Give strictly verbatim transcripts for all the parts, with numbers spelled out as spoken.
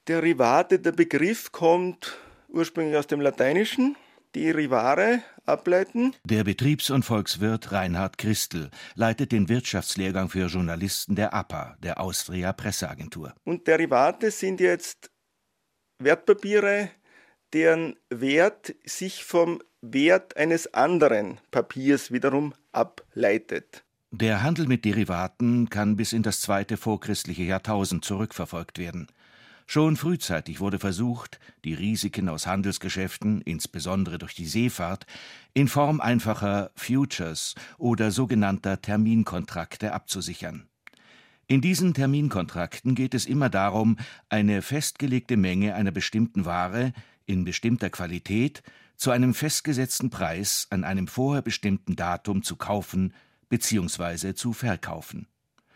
Derivate, der Begriff kommt ursprünglich aus dem Lateinischen, derivare, ableiten. Der Betriebs- und Volkswirt Reinhard Christl leitet den Wirtschaftslehrgang für Journalisten der A P A, der Austria Presseagentur. Und Derivate sind jetzt Wertpapiere, deren Wert sich vom Wert eines anderen Papiers wiederum ableitet. Der Handel mit Derivaten kann bis in das zweite vorchristliche Jahrtausend zurückverfolgt werden. Schon frühzeitig wurde versucht, die Risiken aus Handelsgeschäften, insbesondere durch die Seefahrt, in Form einfacher Futures oder sogenannter Terminkontrakte abzusichern. In diesen Terminkontrakten geht es immer darum, eine festgelegte Menge einer bestimmten Ware in bestimmter Qualität zu einem festgesetzten Preis an einem vorher bestimmten Datum zu kaufen bzw. zu verkaufen.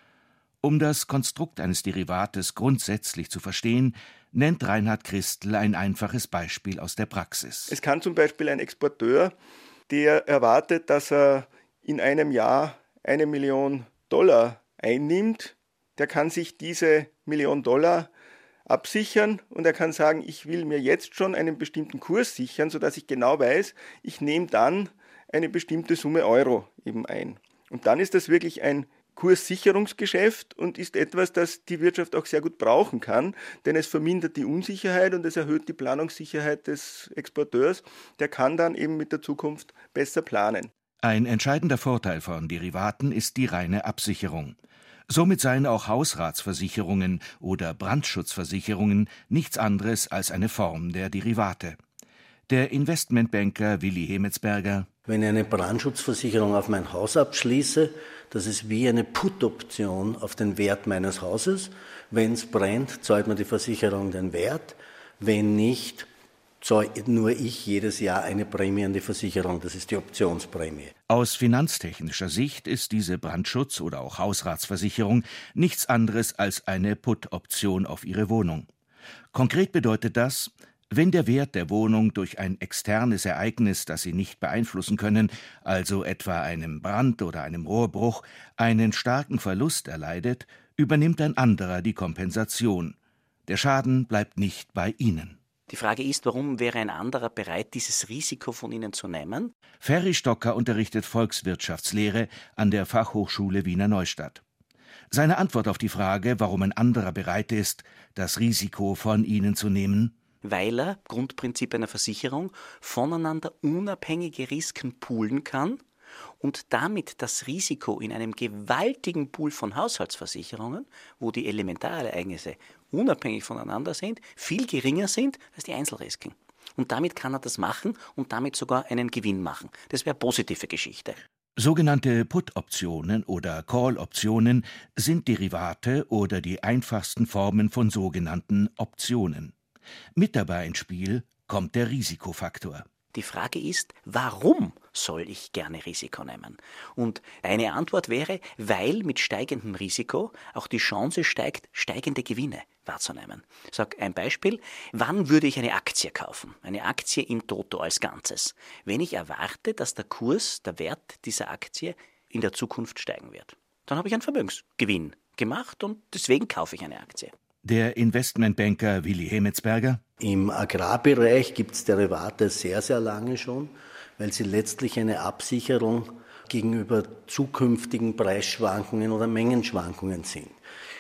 Um das Konstrukt eines Derivates grundsätzlich zu verstehen, nennt Reinhard Christl ein einfaches Beispiel aus der Praxis. Es kann zum Beispiel ein Exporteur, der erwartet, dass er in einem Jahr eine Million Dollar einnimmt, der kann sich diese Million Dollar absichern und er kann sagen, ich will mir jetzt schon einen bestimmten Kurs sichern, sodass ich genau weiß, ich nehme dann eine bestimmte Summe Euro eben ein. Und dann ist das wirklich ein Kurssicherungsgeschäft und ist etwas, das die Wirtschaft auch sehr gut brauchen kann, denn es vermindert die Unsicherheit und es erhöht die Planungssicherheit des Exporteurs. Der kann dann eben mit der Zukunft besser planen. Ein entscheidender Vorteil von Derivaten ist die reine Absicherung. Somit seien auch Hausratsversicherungen oder Brandschutzversicherungen nichts anderes als eine Form der Derivate. Der Investmentbanker Willi Hemetsberger: Wenn ich eine Brandschutzversicherung auf mein Haus abschließe, das ist wie eine Put-Option auf den Wert meines Hauses. Wenn es brennt, zahlt mir die Versicherung den Wert. Wenn nicht, zahlt nur ich jedes Jahr eine Prämie an die Versicherung. Das ist die Optionsprämie. Aus finanztechnischer Sicht ist diese Brandschutz- oder auch Hausratsversicherung nichts anderes als eine Put-Option auf Ihre Wohnung. Konkret bedeutet das: Wenn der Wert der Wohnung durch ein externes Ereignis, das Sie nicht beeinflussen können, also etwa einem Brand oder einem Rohrbruch, einen starken Verlust erleidet, übernimmt ein anderer die Kompensation. Der Schaden bleibt nicht bei Ihnen. Die Frage ist, warum wäre ein anderer bereit, dieses Risiko von Ihnen zu nehmen? Ferry Stocker unterrichtet Volkswirtschaftslehre an der Fachhochschule Wiener Neustadt. Seine Antwort auf die Frage, warum ein anderer bereit ist, das Risiko von Ihnen zu nehmen: Weil er, Grundprinzip einer Versicherung, voneinander unabhängige Risiken poolen kann und damit das Risiko in einem gewaltigen Pool von Haushaltsversicherungen, wo die Elementarereignisse unabhängig voneinander sind, viel geringer sind als die Einzelrisiken. Und damit kann er das machen und damit sogar einen Gewinn machen. Das wäre eine positive Geschichte. Sogenannte Put-Optionen oder Call-Optionen sind Derivate oder die einfachsten Formen von sogenannten Optionen. Mit dabei ins Spiel kommt der Risikofaktor. Die Frage ist, warum soll ich gerne Risiko nehmen? Und eine Antwort wäre, weil mit steigendem Risiko auch die Chance steigt, steigende Gewinne wahrzunehmen. Ich sage ein Beispiel: Wann würde ich eine Aktie kaufen? Eine Aktie in Toto als Ganzes. Wenn ich erwarte, dass der Kurs, der Wert dieser Aktie in der Zukunft steigen wird. Dann habe ich einen Vermögensgewinn gemacht und deswegen kaufe ich eine Aktie. Der Investmentbanker Willi Hemetsberger: Im Agrarbereich gibt es Derivate sehr, sehr lange schon, weil sie letztlich eine Absicherung gegenüber zukünftigen Preisschwankungen oder Mengenschwankungen sind.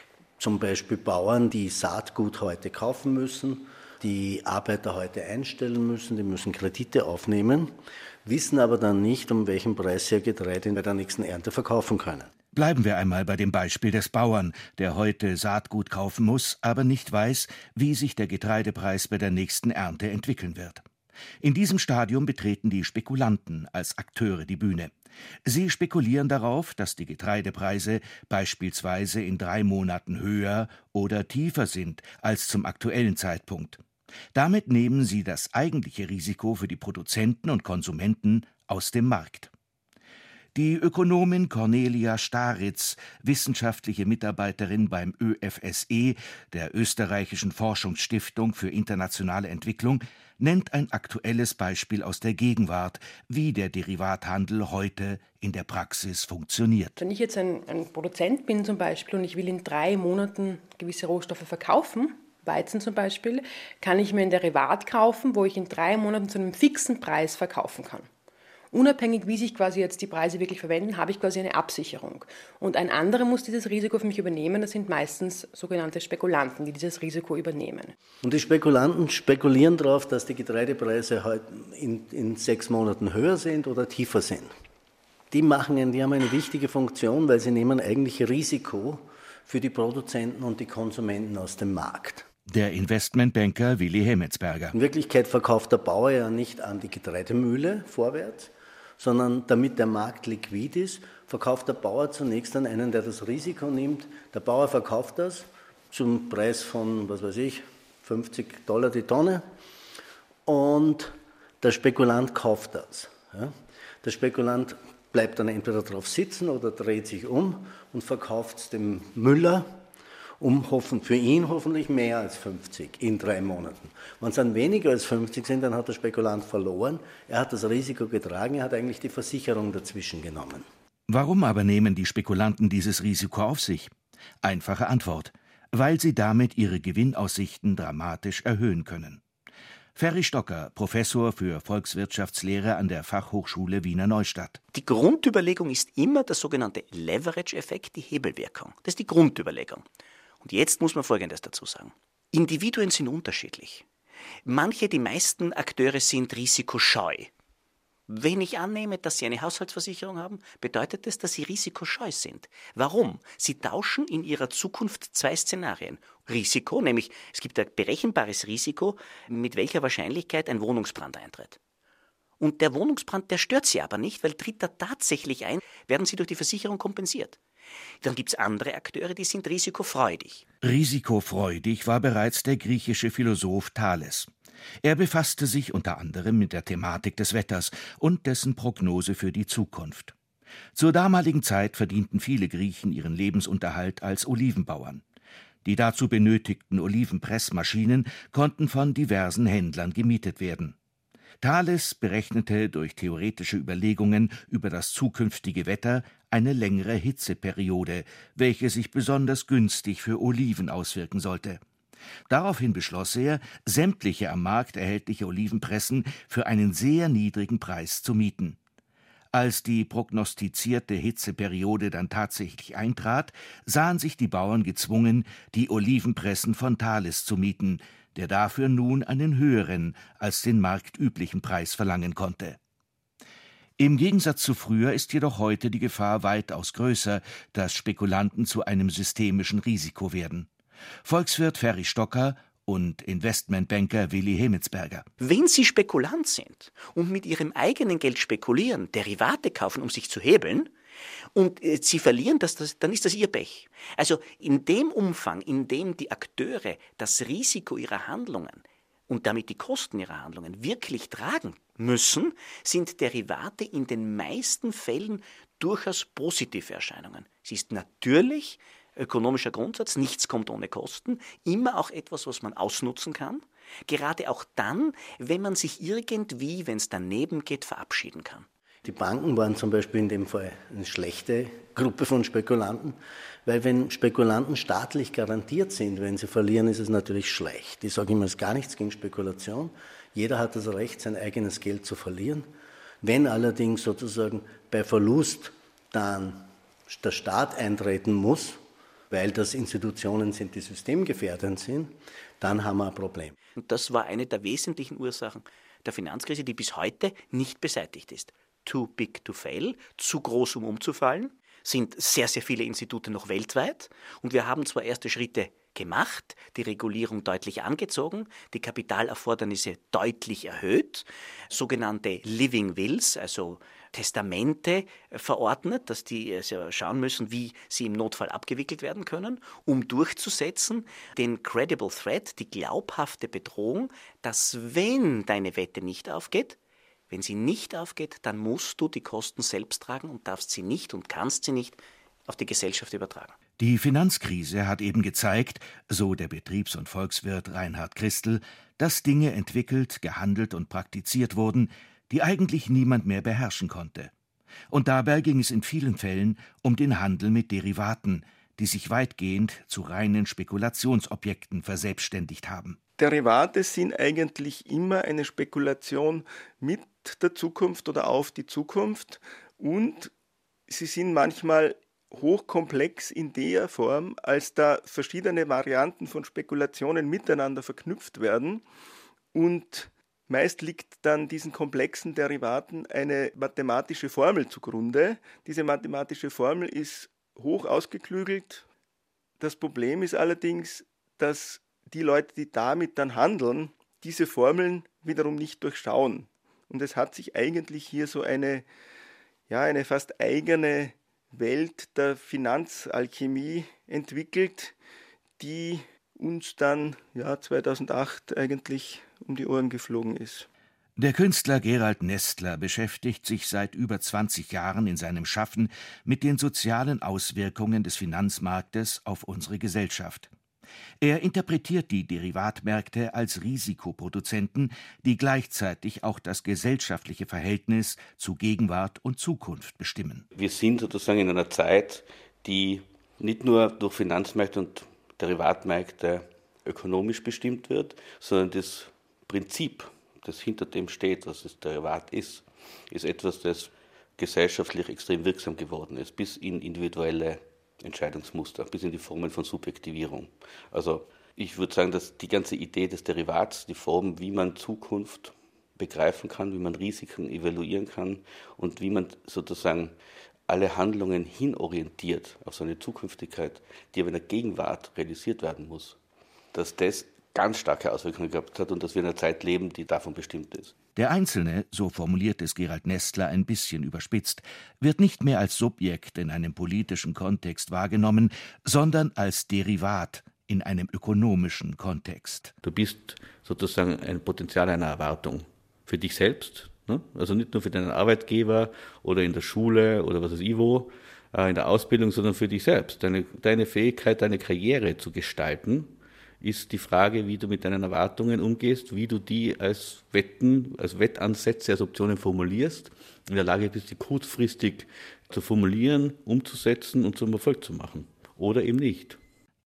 Zum Beispiel Bauern, die Saatgut heute kaufen müssen, die Arbeiter heute einstellen müssen, die müssen Kredite aufnehmen, wissen aber dann nicht, um welchen Preis sie ihr Getreide bei der nächsten Ernte verkaufen können. Bleiben wir einmal bei dem Beispiel des Bauern, der heute Saatgut kaufen muss, aber nicht weiß, wie sich der Getreidepreis bei der nächsten Ernte entwickeln wird. In diesem Stadium betreten die Spekulanten als Akteure die Bühne. Sie spekulieren darauf, dass die Getreidepreise beispielsweise in drei Monaten höher oder tiefer sind als zum aktuellen Zeitpunkt. Damit nehmen sie das eigentliche Risiko für die Produzenten und Konsumenten aus dem Markt. Die Ökonomin Cornelia Staritz, wissenschaftliche Mitarbeiterin beim Ö F S E, der Österreichischen Forschungsstiftung für internationale Entwicklung, nennt ein aktuelles Beispiel aus der Gegenwart, wie der Derivathandel heute in der Praxis funktioniert. Wenn ich jetzt ein, ein Produzent bin zum Beispiel und ich will in drei Monaten gewisse Rohstoffe verkaufen, Weizen zum Beispiel, kann ich mir ein Derivat kaufen, wo ich in drei Monaten zu einem fixen Preis verkaufen kann. Unabhängig, wie sich quasi jetzt die Preise wirklich verwenden, habe ich quasi eine Absicherung. Und ein anderer muss dieses Risiko für mich übernehmen. Das sind meistens sogenannte Spekulanten, die dieses Risiko übernehmen. Und die Spekulanten spekulieren darauf, dass die Getreidepreise halt in, in sechs Monaten höher sind oder tiefer sind. Die machen, die haben eine wichtige Funktion, weil sie nehmen eigentlich Risiko für die Produzenten und die Konsumenten aus dem Markt. Der Investmentbanker Willi Hemmetsberger. In Wirklichkeit verkauft der Bauer ja nicht an die Getreidemühle vorwärts, sondern damit der Markt liquid ist, verkauft der Bauer zunächst an einen, der das Risiko nimmt. Der Bauer verkauft das zum Preis von, was weiß ich, fünfzig Dollar die Tonne und der Spekulant kauft das. Ja. Der Spekulant bleibt dann entweder drauf sitzen oder dreht sich um und verkauft es dem Müller um hoffen, für ihn hoffentlich mehr als fünfzig in drei Monaten. Wenn es dann weniger als fünfzig sind, dann hat der Spekulant verloren. Er hat das Risiko getragen, er hat eigentlich die Versicherung dazwischen genommen. Warum aber nehmen die Spekulanten dieses Risiko auf sich? Einfache Antwort: Weil sie damit ihre Gewinnaussichten dramatisch erhöhen können. Ferry Stocker, Professor für Volkswirtschaftslehre an der Fachhochschule Wiener Neustadt. Die Grundüberlegung ist immer der sogenannte Leverage-Effekt, die Hebelwirkung. Das ist die Grundüberlegung. Und jetzt muss man Folgendes dazu sagen. Individuen sind unterschiedlich. Manche, die meisten Akteure sind risikoscheu. Wenn ich annehme, dass Sie eine Haushaltsversicherung haben, bedeutet das, dass Sie risikoscheu sind. Warum? Sie tauschen in Ihrer Zukunft zwei Szenarien. Risiko, nämlich es gibt ein berechenbares Risiko, mit welcher Wahrscheinlichkeit ein Wohnungsbrand eintritt. Und der Wohnungsbrand, der stört Sie aber nicht, weil tritt er tatsächlich ein, werden Sie durch die Versicherung kompensiert. Dann gibt es andere Akteure, die sind risikofreudig. Risikofreudig war bereits der griechische Philosoph Thales. Er befasste sich unter anderem mit der Thematik des Wetters und dessen Prognose für die Zukunft. Zur damaligen Zeit verdienten viele Griechen ihren Lebensunterhalt als Olivenbauern. Die dazu benötigten Olivenpressmaschinen konnten von diversen Händlern gemietet werden. Thales berechnete durch theoretische Überlegungen über das zukünftige Wetter eine längere Hitzeperiode, welche sich besonders günstig für Oliven auswirken sollte. Daraufhin beschloss er, sämtliche am Markt erhältliche Olivenpressen für einen sehr niedrigen Preis zu mieten. Als die prognostizierte Hitzeperiode dann tatsächlich eintrat, sahen sich die Bauern gezwungen, die Olivenpressen von Thales zu mieten, der dafür nun einen höheren als den marktüblichen Preis verlangen konnte. Im Gegensatz zu früher ist jedoch heute die Gefahr weitaus größer, dass Spekulanten zu einem systemischen Risiko werden. Volkswirt Ferry Stocker und Investmentbanker Willi Hemmetsberger. Wenn Sie Spekulant sind und mit Ihrem eigenen Geld spekulieren, Derivate kaufen, um sich zu hebeln, und äh, Sie verlieren das, das, dann ist das Ihr Pech. Also in dem Umfang, in dem die Akteure das Risiko ihrer Handlungen und damit die Kosten ihrer Handlungen wirklich tragen müssen, sind Derivate in den meisten Fällen durchaus positive Erscheinungen. Es ist natürlich ökonomischer Grundsatz, nichts kommt ohne Kosten, immer auch etwas, was man ausnutzen kann, gerade auch dann, wenn man sich irgendwie, wenn es daneben geht, verabschieden kann. Die Banken waren zum Beispiel in dem Fall eine schlechte Gruppe von Spekulanten, weil wenn Spekulanten staatlich garantiert sind, wenn sie verlieren, ist es natürlich schlecht. Ich sage immer, es ist gar nichts gegen Spekulation. Jeder hat das Recht, sein eigenes Geld zu verlieren. Wenn allerdings sozusagen bei Verlust dann der Staat eintreten muss, weil das Institutionen sind, die systemgefährdend sind, dann haben wir ein Problem. Und das war eine der wesentlichen Ursachen der Finanzkrise, die bis heute nicht beseitigt ist. Too big to fail, zu groß, um umzufallen, sind sehr, sehr viele Institute noch weltweit. Und wir haben zwar erste Schritte gemacht, die Regulierung deutlich angezogen, die Kapitalerfordernisse deutlich erhöht, sogenannte Living Wills, also Testamente verordnet, dass die also schauen müssen, wie sie im Notfall abgewickelt werden können, um durchzusetzen den Credible Threat, die glaubhafte Bedrohung, dass wenn deine Wette nicht aufgeht, wenn sie nicht aufgeht, dann musst du die Kosten selbst tragen und darfst sie nicht und kannst sie nicht auf die Gesellschaft übertragen. Die Finanzkrise hat eben gezeigt, so der Betriebs- und Volkswirt Reinhard Christel, dass Dinge entwickelt, gehandelt und praktiziert wurden, die eigentlich niemand mehr beherrschen konnte. Und dabei ging es in vielen Fällen um den Handel mit Derivaten, die sich weitgehend zu reinen Spekulationsobjekten verselbstständigt haben. Derivate sind eigentlich immer eine Spekulation mit der Zukunft oder auf die Zukunft und sie sind manchmal hochkomplex in der Form, als da verschiedene Varianten von Spekulationen miteinander verknüpft werden und meist liegt dann diesen komplexen Derivaten eine mathematische Formel zugrunde. Diese mathematische Formel ist hoch ausgeklügelt. Das Problem ist allerdings, dass die Leute, die damit dann handeln, diese Formeln wiederum nicht durchschauen. Und es hat sich eigentlich hier so eine, ja, eine fast eigene Welt der Finanzalchemie entwickelt, die uns dann ja, zweitausendacht eigentlich um die Ohren geflogen ist. Der Künstler Gerald Nestler beschäftigt sich seit über zwanzig Jahren in seinem Schaffen mit den sozialen Auswirkungen des Finanzmarktes auf unsere Gesellschaft. Er interpretiert die Derivatmärkte als Risikoproduzenten, die gleichzeitig auch das gesellschaftliche Verhältnis zu Gegenwart und Zukunft bestimmen. Wir sind sozusagen in einer Zeit, die nicht nur durch Finanzmärkte und Derivatmärkte ökonomisch bestimmt wird, sondern das Prinzip, das hinter dem steht, was das Derivat ist, ist etwas, das gesellschaftlich extrem wirksam geworden ist, bis in individuelle Entscheidungsmuster, bis in die Formen von Subjektivierung. Also ich würde sagen, dass die ganze Idee des Derivats, die Form, wie man Zukunft begreifen kann, wie man Risiken evaluieren kann und wie man sozusagen alle Handlungen hinorientiert auf so eine Zukünftigkeit, die aber in der Gegenwart realisiert werden muss, dass das ganz starke Auswirkungen gehabt hat und dass wir in einer Zeit leben, die davon bestimmt ist. Der Einzelne, so formuliert es Gerald Nestler ein bisschen überspitzt, wird nicht mehr als Subjekt in einem politischen Kontext wahrgenommen, sondern als Derivat in einem ökonomischen Kontext. Du bist sozusagen ein Potenzial einer Erwartung für dich selbst, ne? Also nicht nur für deinen Arbeitgeber oder in der Schule oder was weiß ich wo, äh, in der Ausbildung, sondern für dich selbst. Deine, deine Fähigkeit, deine Karriere zu gestalten, ist die Frage, wie du mit deinen Erwartungen umgehst, wie du die als Wetten, als Wettansätze, als Optionen formulierst, in der Lage bist, die kurzfristig zu formulieren, umzusetzen und zum Erfolg zu machen. Oder eben nicht.